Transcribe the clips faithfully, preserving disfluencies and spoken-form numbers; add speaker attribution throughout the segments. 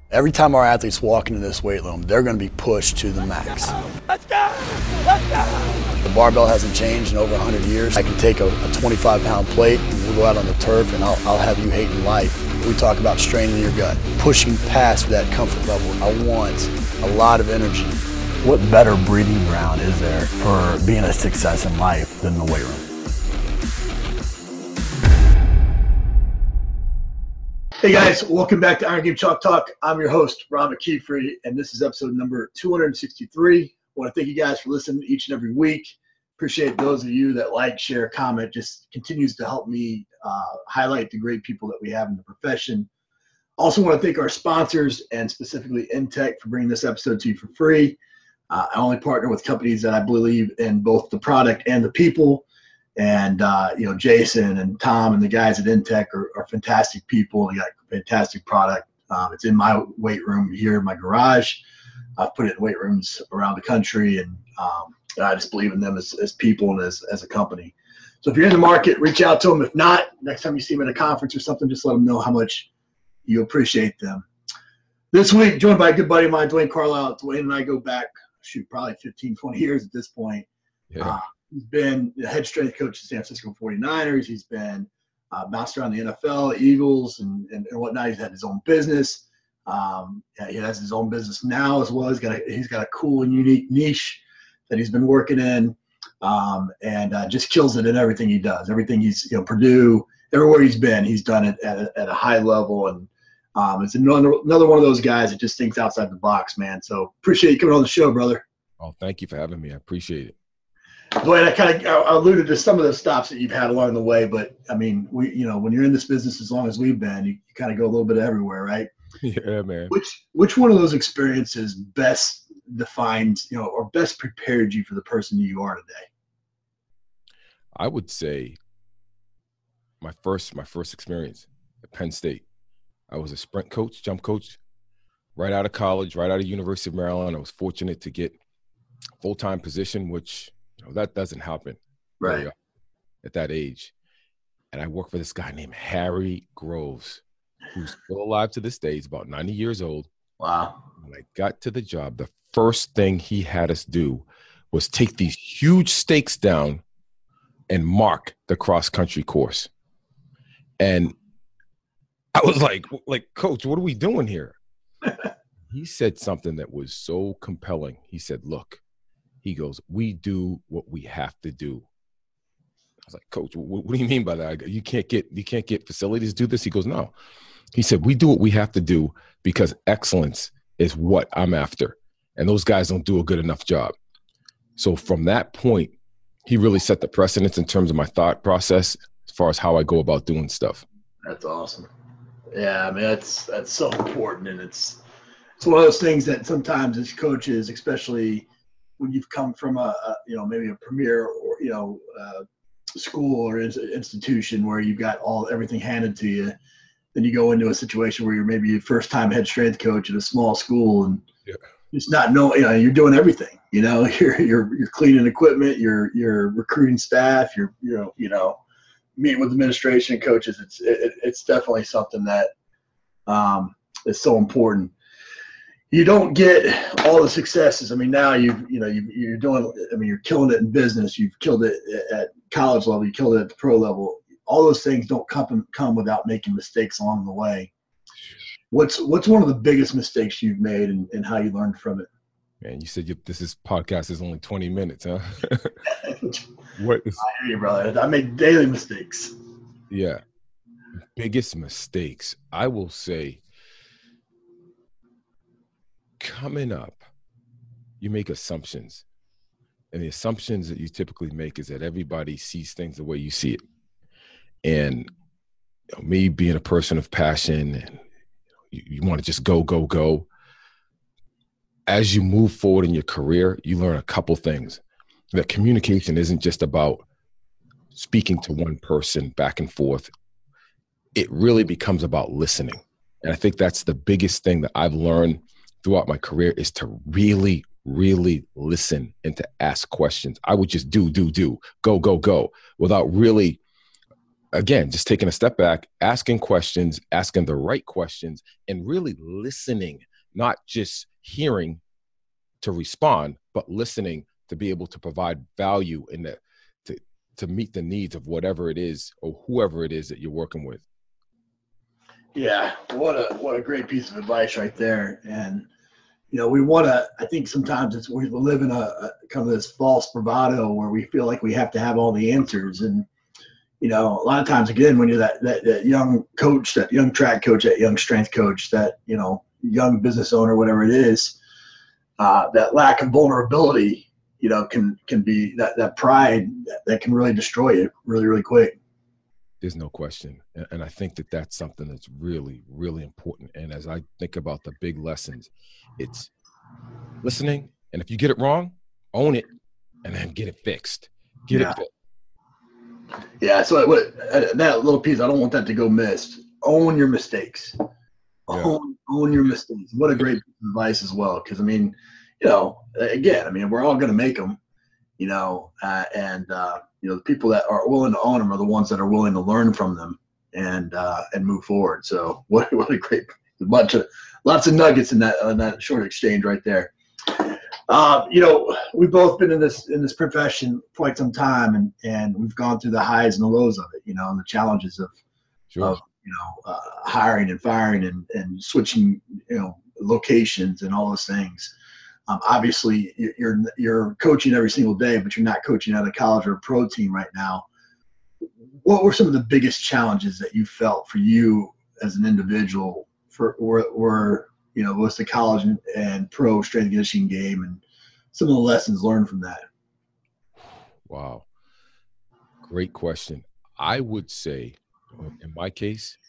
Speaker 1: Every time our athletes walk into this weight room, they're going to be pushed to the max.
Speaker 2: Let's go! Let's go!
Speaker 1: The barbell hasn't changed in over one hundred years. I can take a, a twenty-five pound plate and we'll go out on the turf and I'll, I'll have you hating life. We talk about straining your gut, pushing past that comfort level. I want a lot of energy. What better breeding ground is there for being a success in life than the weight room?
Speaker 3: Hey guys, welcome back to Iron Game Chalk Talk. I'm your host, Ron McKeefery, and this is episode number two hundred sixty-three. I want to thank you guys for listening each and every week. Appreciate those of you that like, share, comment. Just continues to help me uh, highlight the great people that we have in the profession. Also want to thank our sponsors and specifically Intech for bringing this episode to you for free. Uh, I only partner with companies that I believe in both the product and the people. And, uh, you know, Jason and Tom and the guys at Intech are, are fantastic people. They got a fantastic product. Um, it's in my weight room here in my garage. I've put it in weight rooms around the country, and um, I just believe in them as, as people and as, as a company. So if you're in the market, reach out to them. If not, next time you see them at a conference or something, just let them know how much you appreciate them. This week, joined by a good buddy of mine, Dwayne Carlisle. Dwayne and I go back, shoot, probably fifteen, twenty years at this point.
Speaker 4: Yeah.
Speaker 3: Uh, He's been the head strength coach of the San Francisco forty-niners. He's been uh, bounced around the N F L, Eagles, and, and, and whatnot. He's had his own business. Um, yeah, he has his own business now as well. He's got a, he's got a cool and unique niche that he's been working in, um, and uh, just kills it in everything he does. Everything he's, you know, Purdue, everywhere he's been, he's done it at a, at a high level. And um, it's another, another one of those guys that just thinks outside the box, man. So appreciate you coming on the show, brother.
Speaker 4: Oh, thank you for having me. I appreciate it.
Speaker 3: Dwayne, I kind of alluded to some of the stops that you've had along the way, but I mean, we, you know, when you're in this business as long as we've been, you, you kind of go a little bit everywhere, right?
Speaker 4: Yeah, man.
Speaker 3: Which which one of those experiences best defines, you know, or best prepared you for the person you are today?
Speaker 4: I would say my first my first experience at Penn State. I was a sprint coach, jump coach, right out of college, right out of University of Maryland. I was fortunate to get a full-time position, which you know, that doesn't happen
Speaker 3: Right
Speaker 4: at that age. And I worked for this guy named Harry Groves, who's still alive to this day. He's about ninety years old.
Speaker 3: Wow.
Speaker 4: When I got to the job, the first thing he had us do was take these huge stakes down and mark the cross-country course. And I was like, like, Coach, what are we doing here? He said something that was so compelling. He said, look, he goes, we do what we have to do. I was like, Coach, what, what do you mean by that? I go, you can't get you can't get facilities to do this? He goes, no. He said, we do what we have to do because excellence is what I'm after. And those guys don't do a good enough job. So from that point, he really set the precedence in terms of my thought process as far as how I go about doing stuff.
Speaker 3: That's awesome. Yeah, I mean, that's that's so important. And it's it's one of those things that sometimes as coaches, especially when you've come from a, a you know, maybe a premier or, you know, uh, school or institution where you've got all everything handed to you, then you go into a situation where you're maybe a first time head strength coach at a small school and
Speaker 4: yeah.
Speaker 3: It's not no, you know, you're doing everything, you know, you're, you're, you're cleaning equipment, you're, you're recruiting staff, you're, you know, you know, meeting with administration and coaches. It's, it, it's definitely something that um, is so important. You don't get all the successes. I mean, now you've, you know, you, you're doing, I mean, you're killing it in business. You've killed it at college level. You killed it at the pro level. All those things don't come, come without making mistakes along the way. What's, what's one of the biggest mistakes you've made and, and how you learned from it?
Speaker 4: Man, you said you, this is podcast is only twenty minutes, huh? What is,
Speaker 3: I hear you, brother. I make daily mistakes.
Speaker 4: Yeah. Biggest mistakes. I will say, coming up, you make assumptions. And the assumptions that you typically make is that everybody sees things the way you see it. And you know, me being a person of passion, and you, you want to just go, go, go. As you move forward in your career, you learn a couple things. That communication isn't just about speaking to one person back and forth. It really becomes about listening. And I think that's the biggest thing that I've learned throughout my career is to really, really listen and to ask questions. I would just do, do, do, go, go, go without really again, just taking a step back, asking questions, asking the right questions, and really listening, not just hearing to respond, but listening to be able to provide value in that, to, to meet the needs of whatever it is or whoever it is that you're working with.
Speaker 3: Yeah, what a what a great piece of advice right there. And you know, we want to. I think sometimes it's we live in a, a kind of this false bravado where we feel like we have to have all the answers. And you know, a lot of times, again, when you're that that, that young coach, that young track coach, that young strength coach, that you know, young business owner, whatever it is, uh, that lack of vulnerability, you know, can can be that that pride that, that can really destroy you really really quick.
Speaker 4: There's no question. And I think that that's something that's really, really important. And as I think about the big lessons, it's listening. And if you get it wrong, own it and then get it fixed. Get
Speaker 3: Yeah.
Speaker 4: it fixed.
Speaker 3: Yeah. So what, that little piece, I don't want that to go missed. Own your mistakes.
Speaker 4: Yeah.
Speaker 3: Own, own your mistakes. What a great advice as well. Because, I mean, you know, again, I mean, we're all going to make them, you know, uh, and, uh, you know, the people that are willing to own them are the ones that are willing to learn from them and uh, and move forward. So what what a great bunch of lots of nuggets in that in that short exchange right there. Uh, you know, we've both been in this in this profession for quite some time, and and we've gone through the highs and the lows of it. You know, and the challenges of
Speaker 4: Sure.
Speaker 3: of you know uh, hiring and firing and and switching you know locations and all those things. Um, obviously, you're you're coaching every single day, but you're not coaching at a college or a pro team right now. What were some of the biggest challenges that you felt for you as an individual for or, or you know was the college and, and pro strength and conditioning game, and some of the lessons learned from that?
Speaker 4: Wow, great question. I would say, in my case,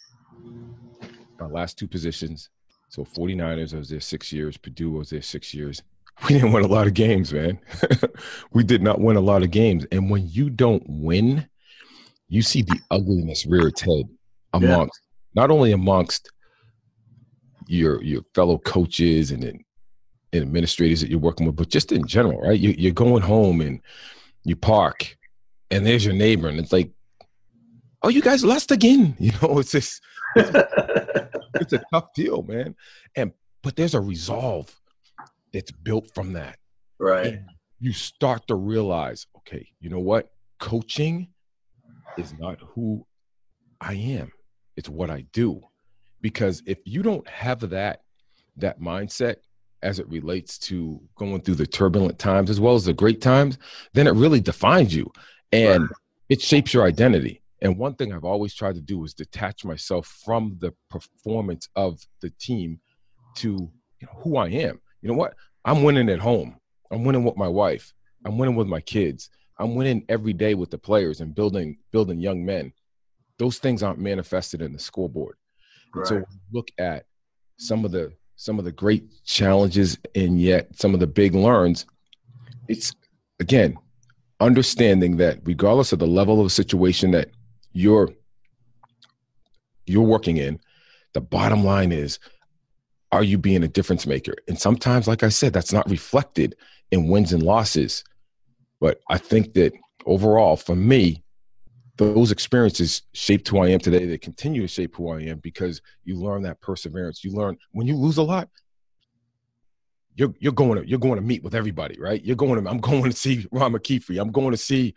Speaker 4: my last two positions. So forty-niners, I was there six years. Purdue, I was there six years. We didn't win a lot of games, man. We did not win a lot of games. And when you don't win, you see the ugliness rear its head amongst, yeah. not only amongst your your fellow coaches and, and administrators that you're working with, but just in general, right? You, you're going home and you park, and there's your neighbor, and it's like, oh, you guys lost again. You know, it's just it's, it's a tough deal, man. And but there's a resolve that's built from that.
Speaker 3: Right.
Speaker 4: And you start to realize, okay, you know what? Coaching is not who I am. It's what I do. Because if you don't have that that mindset as it relates to going through the turbulent times as well as the great times, then it really defines you and right. it shapes your identity. And one thing I've always tried to do is detach myself from the performance of the team to you know, who I am. You know what? I'm winning at home. I'm winning with my wife. I'm winning with my kids. I'm winning every day with the players and building building young men. Those things aren't manifested in the scoreboard. Right. So look at some of the some of the great challenges and yet some of the big learns. It's, again, understanding that regardless of the level of the situation that you're you're working in, the bottom line is, are you being a difference maker? And sometimes, like I said, that's not reflected in wins and losses. But I think that overall, for me, those experiences shaped who I am today. They continue to shape who I am because you learn that perseverance. You learn when you lose a lot, you're you're going to you're going to meet with everybody, right? You're going to I'm going to see Ron McKeefe. I'm going to see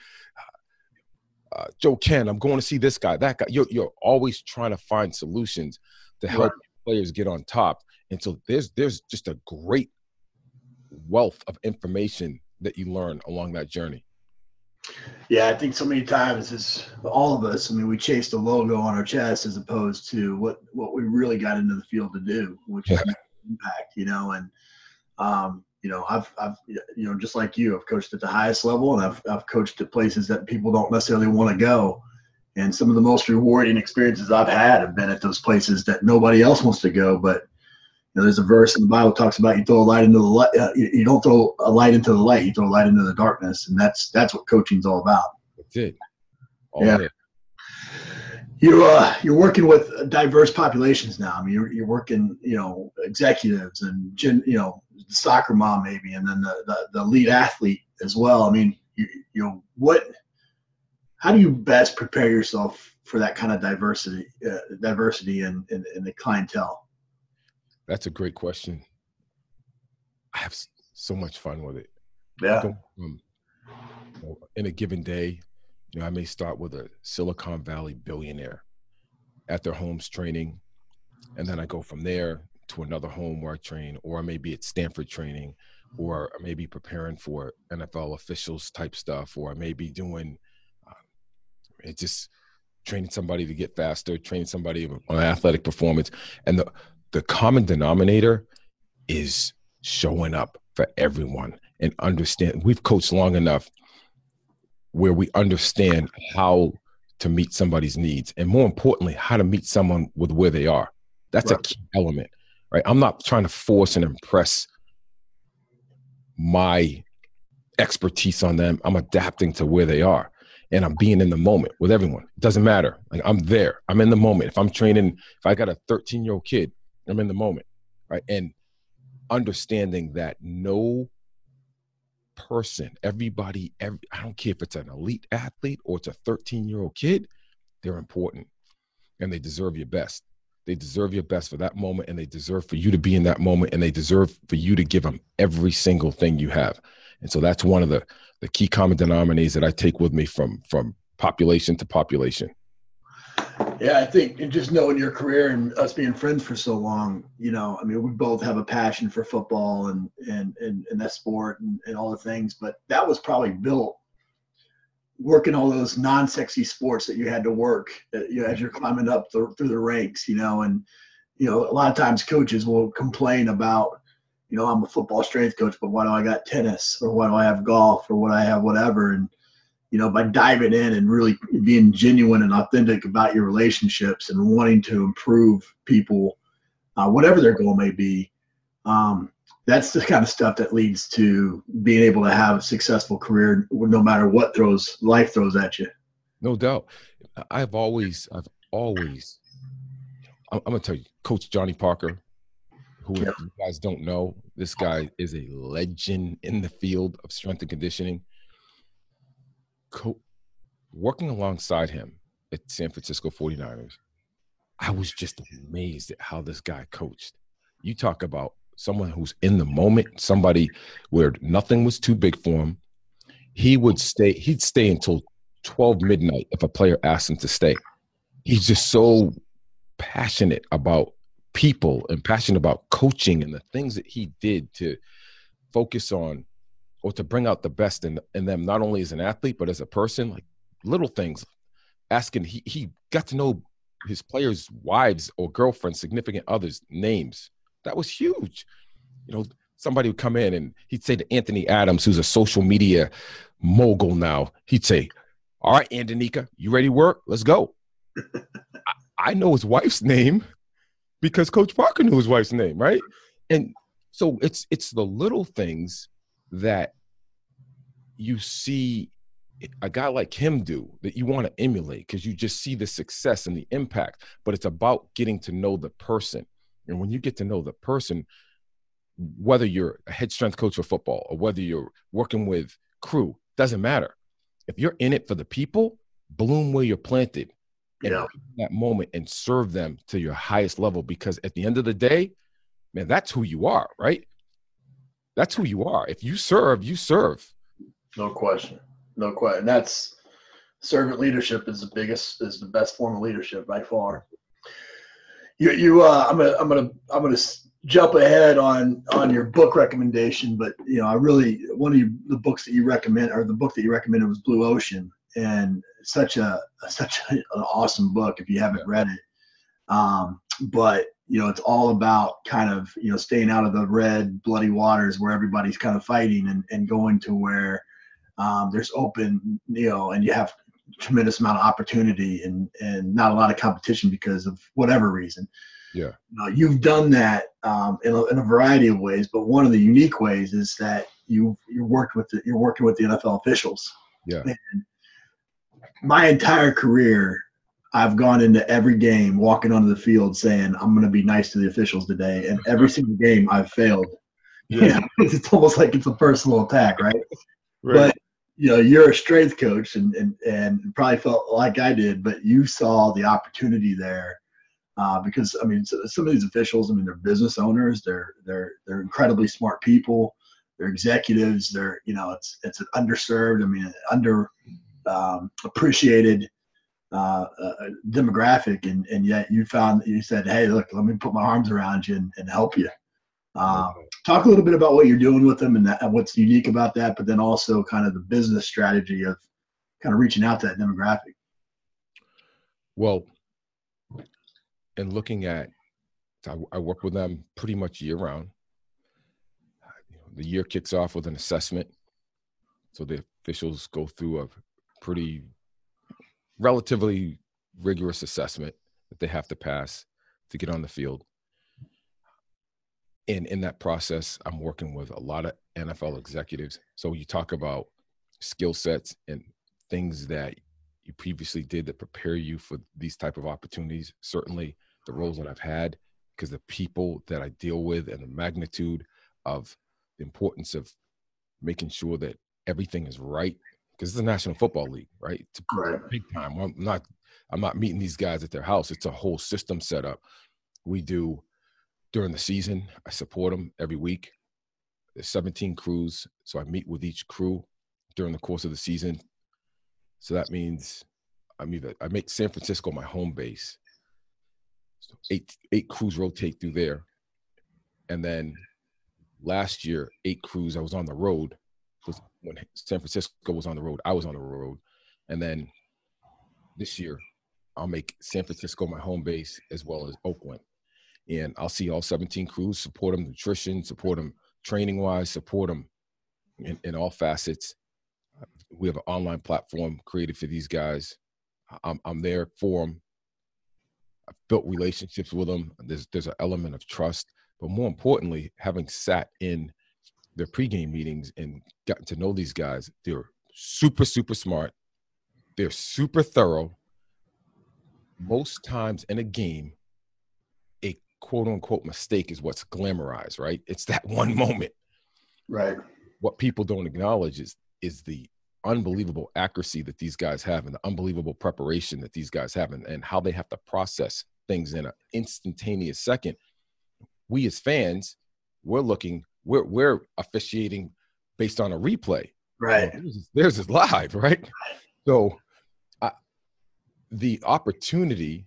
Speaker 4: uh, Joe Ken. I'm going to see this guy, that guy. You're you're always trying to find solutions to help right. players get on top. And so there's there's just a great wealth of information that you learn along that journey.
Speaker 3: Yeah, I think so many times as all of us, I mean, we chase the logo on our chest as opposed to what, what we really got into the field to do, which is impact, you know, and, um, you know, I've, I've, you know, just like you, I've coached at the highest level and I've, I've coached at places that people don't necessarily want to go. And some of the most rewarding experiences I've had have been at those places that nobody else wants to go. But, you know, there's a verse in the Bible that talks about you throw a light into the light. Uh, you, you don't throw a light into the light. You throw a light into the darkness. And that's, that's what coaching's all about.
Speaker 4: That's it. All
Speaker 3: yeah.
Speaker 4: It.
Speaker 3: You, uh, you're working with diverse populations now. I mean, you're, you're working, you know, executives and, gen, you know, the soccer mom maybe, and then the, the, the elite athlete as well. I mean, you, you know, what, how do you best prepare yourself for that kind of diversity, uh, diversity in, in, in the clientele?
Speaker 4: That's a great question. I have so much fun with it.
Speaker 3: Yeah.
Speaker 4: From, you know, in a given day, you know, I may start with a Silicon Valley billionaire at their homes training, and then I go from there to another home where I train, or I may be at Stanford training, or I may be preparing for N F L officials type stuff, or I may be doing uh, it just training somebody to get faster, training somebody on athletic performance. And the, the common denominator is showing up for everyone and understand. We've coached long enough where we understand how to meet somebody's needs, and more importantly, how to meet someone with where they are. That's right. A key element, right? I'm not trying to force and impress my expertise on them. I'm adapting to where they are, and I'm being in the moment with everyone. It doesn't matter. Like, I'm there. I'm in the moment. If I'm training, if I got a thirteen year old kid, I'm in the moment, right? And understanding that no person, everybody, every, I don't care if it's an elite athlete or it's a thirteen year old kid, they're important and they deserve your best. They deserve your best for that moment, and they deserve for you to be in that moment, and they deserve for you to give them every single thing you have. And so that's one of the, the key common denominators that I take with me from, from population to population.
Speaker 3: Yeah, I think, and just knowing your career and us being friends for so long, you know, I mean, we both have a passion for football and and and, and that sport and, and all the things, but that was probably built working all those non-sexy sports that you had to work uh, you know, as you're climbing up the, through the ranks, you know, and, you know, a lot of times coaches will complain about, you know, I'm a football strength coach, but why do I got tennis, or why do I have golf, or what I have whatever. And, you know, by diving in and really being genuine and authentic about your relationships and wanting to improve people, uh, whatever their goal may be, um, that's the kind of stuff that leads to being able to have a successful career, no matter what throws life throws at you.
Speaker 4: No doubt. I've always, I've always, I'm, I'm gonna tell you, Coach Johnny Parker, who yeah. you guys don't know, this guy is a legend in the field of strength and conditioning. Co- working alongside him at San Francisco forty-niners, I was just amazed at how this guy coached. You talk about someone who's in the moment, somebody where nothing was too big for him. He would stay, he'd stay until twelve midnight if a player asked him to stay. He's just so passionate about people and passionate about coaching and the things that he did to focus on or to bring out the best in, in them, not only as an athlete, but as a person. Like little things, asking, he, he got to know his players' wives or girlfriends, significant others' names. That was huge. You know, somebody would come in and he'd say to Anthony Adams, who's a social media mogul now, he'd say, all right, Andanika, you ready to work? Let's go. I, I know his wife's name because Coach Parker knew his wife's name, right? And so it's it's the little things that you see a guy like him do that you want to emulate because you just see the success and the impact, but it's about getting to know the person. And when you get to know the person, whether you're a head strength coach for football or whether you're working with crew, doesn't matter. If you're in it for the people, bloom where you're planted and
Speaker 3: yeah.
Speaker 4: that moment and serve them to your highest level, because at the end of the day, man, that's who you are, right? That's who you are. If you serve, you serve.
Speaker 3: No question. No question. That's servant leadership is the biggest, is the best form of leadership by far. You, you, uh, I'm gonna, I'm gonna, I'm gonna jump ahead on, on your book recommendation, but you know, I really, one of you, the books that you recommend, or the book that you recommended was Blue Ocean, and such a, such a, an awesome book if you haven't read it. Um, but you know, it's all about kind of, you know, staying out of the red, bloody waters where everybody's kind of fighting and, and going to where um, there's open, you know, and you have tremendous amount of opportunity and, and not a lot of competition because of whatever reason.
Speaker 4: Yeah.
Speaker 3: Uh, you've done that um, in, a, in a variety of ways, but one of the unique ways is that you you worked with the, you're working with the N F L officials.
Speaker 4: Yeah.
Speaker 3: And my entire career, I've gone into every game walking onto the field saying, I'm going to be nice to the officials today. And every single game I've failed. Yeah. You know, it's almost like it's a personal attack, right?
Speaker 4: Right.
Speaker 3: But you know, you're a strength coach and, and, and probably felt like I did, but you saw the opportunity there. Uh, because I mean, so, some of these officials, I mean, they're business owners. They're they're they're incredibly smart people. They're executives. They're you know, it's it's an underserved. I mean, under um, appreciated uh, uh, demographic, and and yet you found you said, hey, look, let me put my arms around you and, and help you. Um, talk a little bit about what you're doing with them and, that, and what's unique about that, but then also kind of the business strategy of kind of reaching out to that demographic.
Speaker 4: Well, and looking at, I, I work with them pretty much year round. The year kicks off with an assessment. So the officials go through a pretty relatively rigorous assessment that they have to pass to get on the field. And in that process, I'm working with a lot of N F L executives. So you talk about skill sets and things that you previously did that prepare you for these type of opportunities. Certainly the roles that I've had, because the people that I deal with and the magnitude of the importance of making sure that everything is right, because it's the National Football League, right? It's
Speaker 3: right.
Speaker 4: Big time. I'm not, I'm not meeting these guys at their house. It's a whole system set up. We do during the season. I support them every week. There's seventeen crews, so I meet with each crew during the course of the season. So that means I'm either I make San Francisco my home base. So eight eight crews rotate through there, and then last year eight crews I was on the road. When San Francisco was on the road, I was on the road, and then this year I'll make San Francisco my home base as well as Oakland, and I'll see all seventeen crews, support them nutrition, support them training wise, support them in, in all facets. We have an online platform created for these guys. I'm, I'm there for them. I've built relationships with them. There's there's an element of trust, but more importantly, having sat in their pregame meetings and gotten to know these guys, they're super, super smart. They're super thorough. Most times in a game, a quote unquote mistake is what's glamorized, right? It's that one moment.
Speaker 3: Right.
Speaker 4: What people don't acknowledge is, is the unbelievable accuracy that these guys have and the unbelievable preparation that these guys have and, and how they have to process things in an instantaneous second. We as fans, we're looking, we're, we're officiating based on a replay.
Speaker 3: Right.
Speaker 4: You know, there's is live, right? So I, the opportunity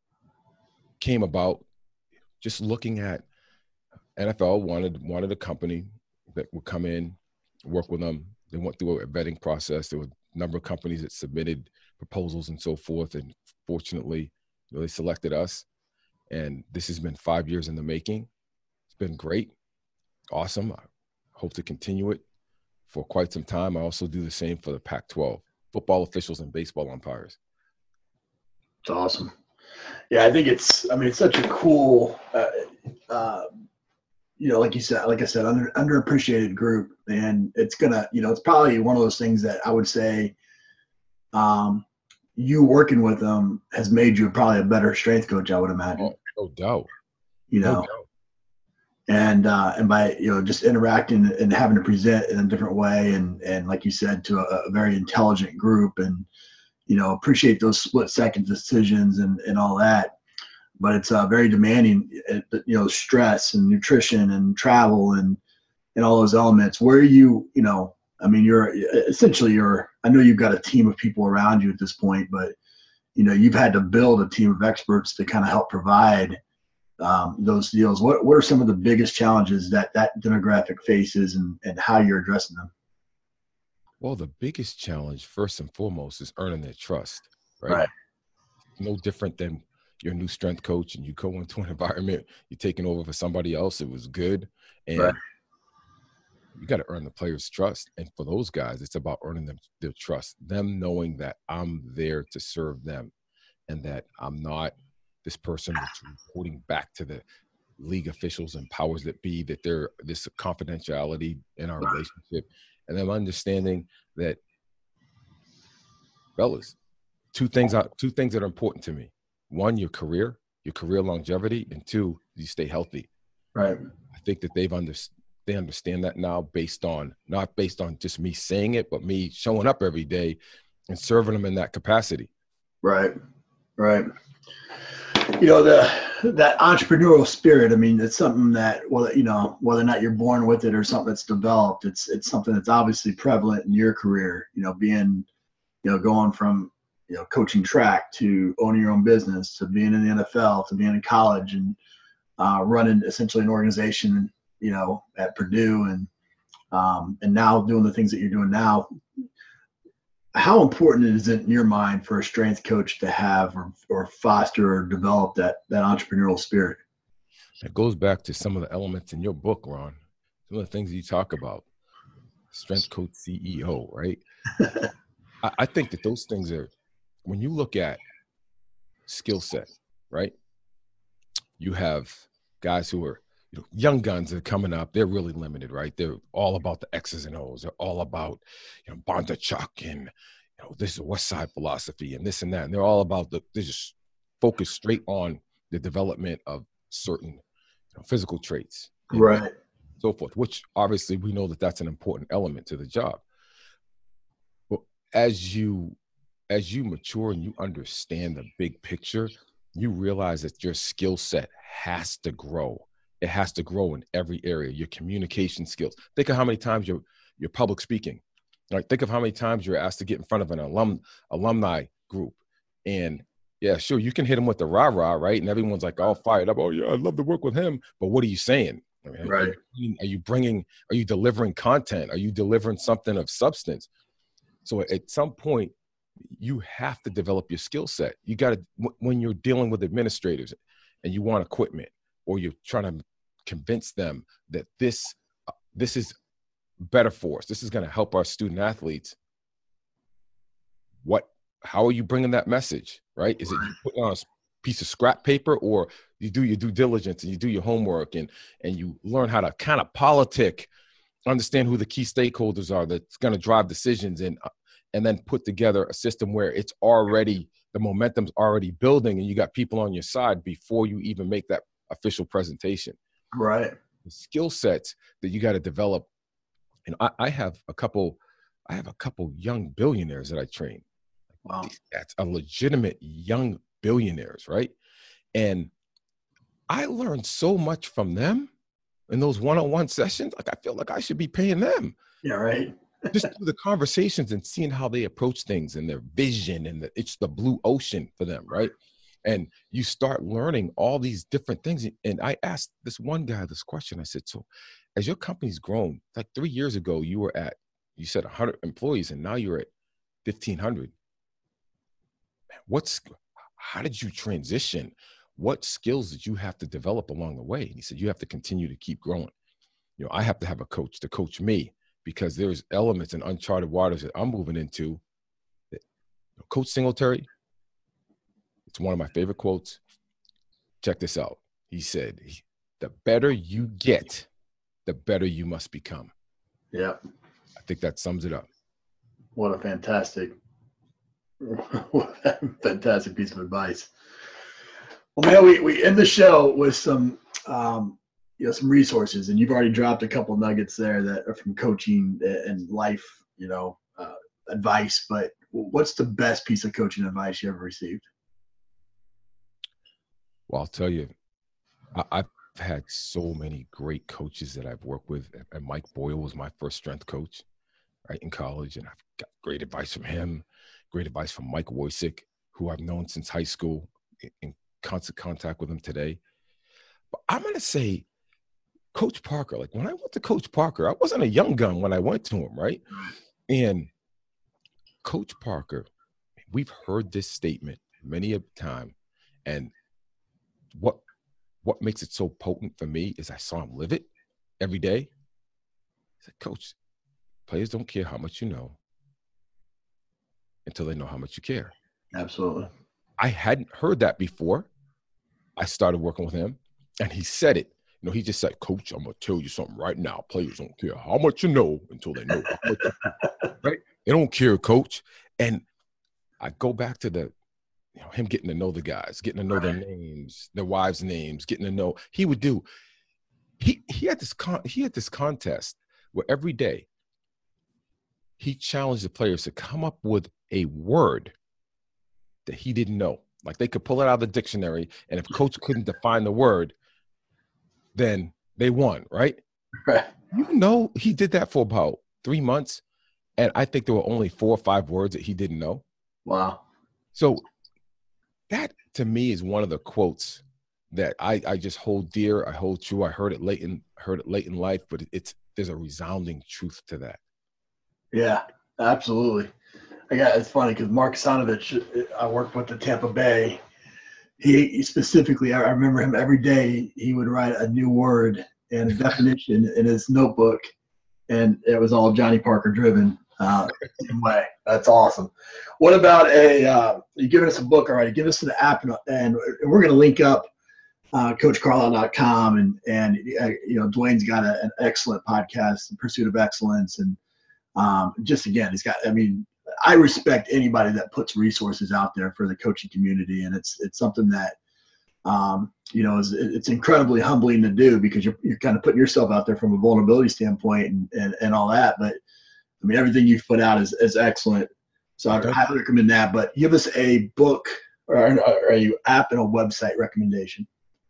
Speaker 4: came about just looking at N F L wanted, wanted a company that would come in, work with them. They went through a vetting process. There were a number of companies that submitted proposals and so forth. And fortunately, you know, they selected us. And this has been five years in the making. It's been great. Awesome. I hope to continue it for quite some time. I also do the same for the Pac twelve, football officials and baseball umpires.
Speaker 3: It's awesome. Yeah, I think it's, I mean, it's such a cool, uh, uh, you know, like you said, like I said, under underappreciated group, and it's gonna, you know, it's probably one of those things that I would say, um, you working with them has made you probably a better strength coach, I would imagine.
Speaker 4: Oh, no doubt.
Speaker 3: You know,
Speaker 4: no doubt.
Speaker 3: and uh, and by you know just interacting and having to present in a different way, and and like you said, to a, a very intelligent group, and you know, appreciate those split second decisions and and all that. But it's uh, very demanding, you know, stress and nutrition and travel and and all those elements. Where you, you know, I mean, you're essentially you're. I know you've got a team of people around you at this point, but you know, you've had to build a team of experts to kind of help provide um, those deals. What what are some of the biggest challenges that that demographic faces, and and how you're addressing them?
Speaker 4: Well, the biggest challenge, first and foremost, is earning their trust, right?
Speaker 3: Right.
Speaker 4: No different than your new strength coach and you go into an environment, you're taking over for somebody else. It was good. And
Speaker 3: right.
Speaker 4: you got to earn the players' trust. And for those guys, it's about earning them their trust, them knowing that I'm there to serve them and that I'm not this person that's reporting back to the league officials and powers that be, that there this confidentiality in our relationship. And them understanding that, fellas, two things are, two things that are important to me. One, your career, your career longevity, and two, you stay healthy.
Speaker 3: Right.
Speaker 4: I think that they've under, they understand that now based on, not based on just me saying it, but me showing up every day and serving them in that capacity.
Speaker 3: Right, right. You know, the that entrepreneurial spirit, I mean, it's something that, well, you know, whether or not you're born with it or something that's developed, it's it's something that's obviously prevalent in your career, you know, being, you know, going from, you know, coaching track to owning your own business to being in the N F L to being in college and uh, running essentially an organization, you know, at Purdue and um, and now doing the things that you're doing now. How important is it in your mind for a strength coach to have or, or foster or develop that that entrepreneurial spirit?
Speaker 4: It goes back to some of the elements in your book, Ron. Some of the things you talk about. Strength coach C E O, right? I, I think that those things are, when you look at skill set, right? You have guys who are, you know, young guns that are coming up. They're really limited, right? They're all about the X's and O's. They're all about, you know, Bondarchuk and, you know, this is West Side philosophy and this and that. And they're all about the, they're just focused straight on the development of certain, you know, physical traits,
Speaker 3: Right.
Speaker 4: know, so forth, which obviously we know that that's an important element to the job. But as you, as you mature and you understand the big picture, you realize that your skill set has to grow. It has to grow in every area. Your communication skills. Think of how many times you're you're public speaking. Like, think of how many times you're asked to get in front of an alum alumni group. And yeah, sure, you can hit them with the rah-rah, right? And everyone's like all fired up. Oh yeah, I'd love to work with him. But what are you saying? I mean,
Speaker 3: Right.
Speaker 4: Are you, are you bringing, are you delivering content? Are you delivering something of substance? So at some point, you have to develop your skill set. You got to, when you're dealing with administrators and you want equipment, or you're trying to convince them that this, uh, this is better for us, this is going to help our student athletes. What, how are you bringing that message, right? Is it you putting on a piece of scrap paper, or you do your due diligence and you do your homework and, and you learn how to kind of politic, understand who the key stakeholders are that's going to drive decisions, and, and then put together a system where it's already, the momentum's already building and you got people on your side before you even make that official presentation.
Speaker 3: Right.
Speaker 4: The skill sets that you got to develop. And I, I have a couple, I have a couple young billionaires that I train.
Speaker 3: Wow.
Speaker 4: That's a legitimate young billionaires, right? And I learned so much from them in those one-on-one sessions. Like, I feel like I should be paying them.
Speaker 3: Yeah, right.
Speaker 4: Just through the conversations and seeing how they approach things and their vision, and the, it's the blue ocean for them, right? And you start learning all these different things. And I asked this one guy this question. I said, so as your company's grown, like three years ago, you were at, you said one hundred employees, and now you're at fifteen hundred. What's, how did you transition? What skills did you have to develop along the way? And he said, you have to continue to keep growing. You know, I have to have a coach to coach me, because there's elements in uncharted waters that I'm moving into. That, you know, Coach Singletary, it's one of my favorite quotes. Check this out. He said, the better you get, the better you must become.
Speaker 3: Yeah.
Speaker 4: I think that sums it up.
Speaker 3: What a fantastic, what a fantastic piece of advice. Well, man, we, we end the show with some, um, you know, some resources, and you've already dropped a couple nuggets there that are from coaching and life, you know, uh, advice. But what's the best piece of coaching advice you ever received?
Speaker 4: Well, I'll tell you, I, I've had so many great coaches that I've worked with. And Mike Boyle was my first strength coach, right, in college. And I've got great advice from him, great advice from Mike Wojcik, who I've known since high school, in constant contact with him today. But I'm going to say Coach Parker. Like, when I went to Coach Parker, I wasn't a young gun when I went to him, right? And Coach Parker, we've heard this statement many a time. And what what makes it so potent for me is I saw him live it every day. He said, Coach, players don't care how much you know until they know how much you care.
Speaker 3: Absolutely.
Speaker 4: I hadn't heard that before. I started working with him, and he said it. You know, he just said, Coach, I'm going to tell you something right now. Players don't care how much you know until they know how much you know. Right? They don't care, Coach. And I go back to the, you know, him getting to know the guys, getting to know their names, their wives' names, getting to know, he would do, he he had this con he had this contest where every day he challenged the players to come up with a word that he didn't know. Like they could pull it out of the dictionary, and if coach couldn't define the word, then they won, right?
Speaker 3: Right.
Speaker 4: You know, he did that for about three months, and I think there were only four or five words that he didn't know.
Speaker 3: Wow.
Speaker 4: So that, to me, is one of the quotes that I, I just hold dear. I hold true. I heard it late in heard it late in life, but it's there's a resounding truth to that.
Speaker 3: Yeah, absolutely. I got it's funny because Mark Sanovich, I worked with the Tampa Bay. He, he specifically, I remember him every day. He would write a new word and a definition in his notebook, and it was all Johnny Parker driven. Uh, same way. That's awesome. What about a? Uh, you giving us a book already? Give us an app, and, and we're going to link up uh, coach carlisle dot com, and and uh, you know Dwayne's got a, an excellent podcast, The Pursuit of Excellence, and um, just again, he's got. I mean, I respect anybody that puts resources out there for the coaching community, and it's it's something that um, you know is it's incredibly humbling to do because you're you're kind of putting yourself out there from a vulnerability standpoint and and, and all that, but. I mean, everything you've put out is, is excellent. So I highly recommend that. But give us a book or, or a app and a website recommendation.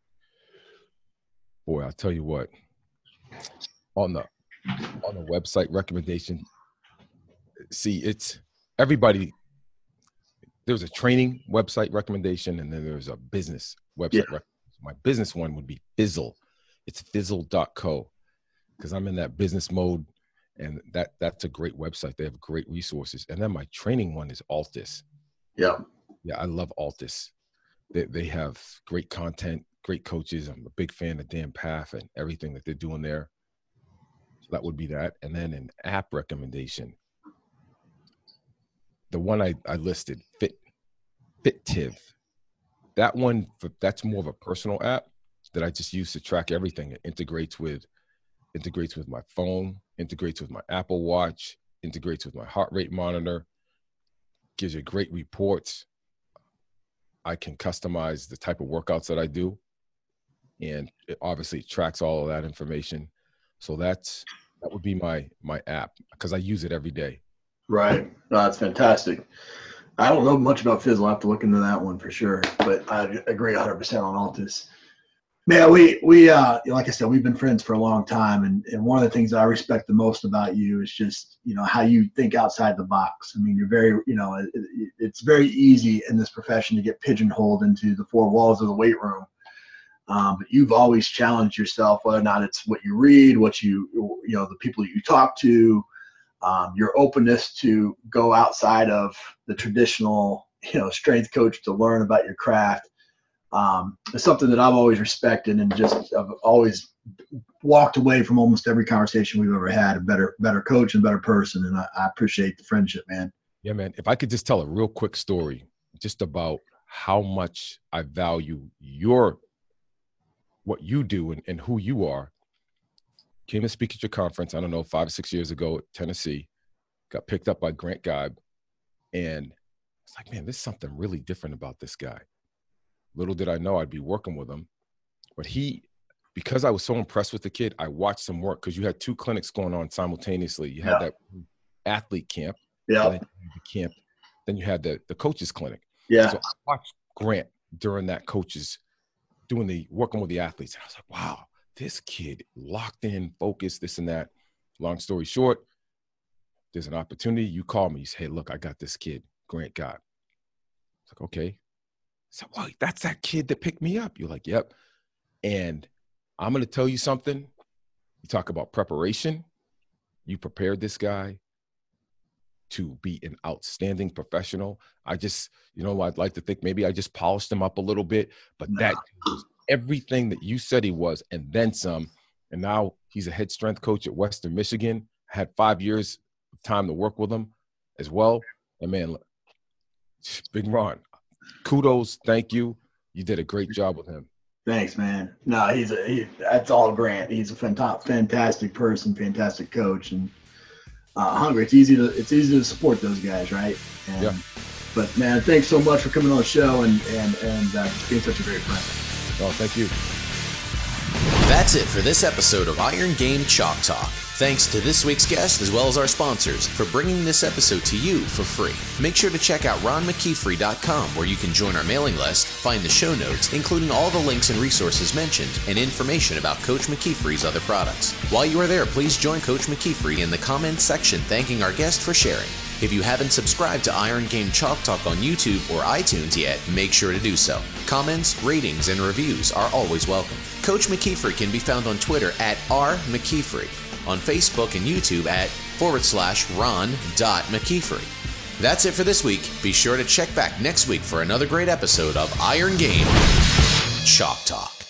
Speaker 4: Boy, I'll tell you what. On the on the website recommendation, see, it's everybody. There's a training website recommendation, and then there's a business website.
Speaker 3: Yeah.
Speaker 4: recommendation. My business one would be Fizzle. It's fizzle dot co because I'm in that business mode. And that that's a great website. They have great resources. And then my training one is Altus.
Speaker 3: Yeah.
Speaker 4: Yeah, I love Altus. They they have great content, great coaches. I'm a big fan of Dan Paff and everything that they're doing there. So that would be that. And then an app recommendation. The one I, I listed, Fit FitTiv. That one, that's more of a personal app that I just use to track everything. It integrates with integrates with my phone, integrates with my Apple Watch, integrates with my heart rate monitor, gives you great reports. I can customize the type of workouts that I do. And it obviously tracks all of that information. So that's, that would be my, my app because I use it every day.
Speaker 3: Right. No, that's fantastic. I don't know much about Fizzle. I have to look into that one for sure, but I agree one hundred percent on Altus. Man, we, we uh, like I said, we've been friends for a long time. And, and one of the things that I respect the most about you is just, you know, how you think outside the box. I mean, you're very, you know, it, it's very easy in this profession to get pigeonholed into the four walls of the weight room. Um, but you've always challenged yourself, whether or not it's what you read, what you, you know, the people you talk to, um, your openness to go outside of the traditional, you know, strength coach to learn about your craft. Um, it's something that I've always respected and just I've always walked away from almost every conversation we've ever had a better, better coach and better person. And I, I appreciate the friendship, man.
Speaker 4: Yeah, man. If I could just tell a real quick story just about how much I value your, what you do and, and who you are. Came to speak at your conference, I don't know, five or six years ago at Tennessee, got picked up by Grant Guide. And it's like, man, there's something really different about this guy. Little did I know I'd be working with him. But he, because I was so impressed with the kid, I watched him work because you had two clinics going on simultaneously. You had yeah. that athlete camp.
Speaker 3: Yeah.
Speaker 4: Then the camp. Then you had the, the coaches clinic.
Speaker 3: Yeah.
Speaker 4: So I watched Grant during that coaches doing the working with the athletes. And I was like, wow, this kid locked in, focused, this and that. Long story short, there's an opportunity. You call me. You say, hey, look, I got this kid, Grant Guide. It's like, okay. So, well, that's that kid that picked me up. You're like, yep. And I'm going to tell you something. You talk about preparation. You prepared this guy to be an outstanding professional. I just, you know, I'd like to think maybe I just polished him up a little bit, but no. that was everything that you said he was and then some. And now he's a head strength coach at Western Michigan. I had five years of time to work with him as well. And man, Big Ron, kudos. Thank you. You did a great job with him.
Speaker 3: Thanks, man. No, he's a, he, that's all Grant. He's a fantastic, fantastic person, fantastic coach, and uh, hungry. It's easy to, it's easy to support those guys, right? And,
Speaker 4: yeah.
Speaker 3: But man, thanks so much for coming on the show and and and uh, just being such a great friend.
Speaker 4: Oh, thank you.
Speaker 5: That That's it for this episode of Iron Game Chalk Talk. Thanks to this week's guest as well as our sponsors for bringing this episode to you for free. Make sure to check out ron mckeefery dot com where you can join our mailing list, find the show notes, including all the links and resources mentioned, and information about Coach McKeefery's other products. While you are there, please join Coach McKeefery in the comments section thanking our guest for sharing. If you haven't subscribed to Iron Game Chalk Talk on YouTube or iTunes yet, make sure to do so. Comments, ratings, and reviews are always welcome. Coach McKeefery can be found on Twitter at r mckeefery, on Facebook and YouTube at forward slash ron.mckeefery. That's it for this week. Be sure to check back next week for another great episode of Iron Game Chalk Talk.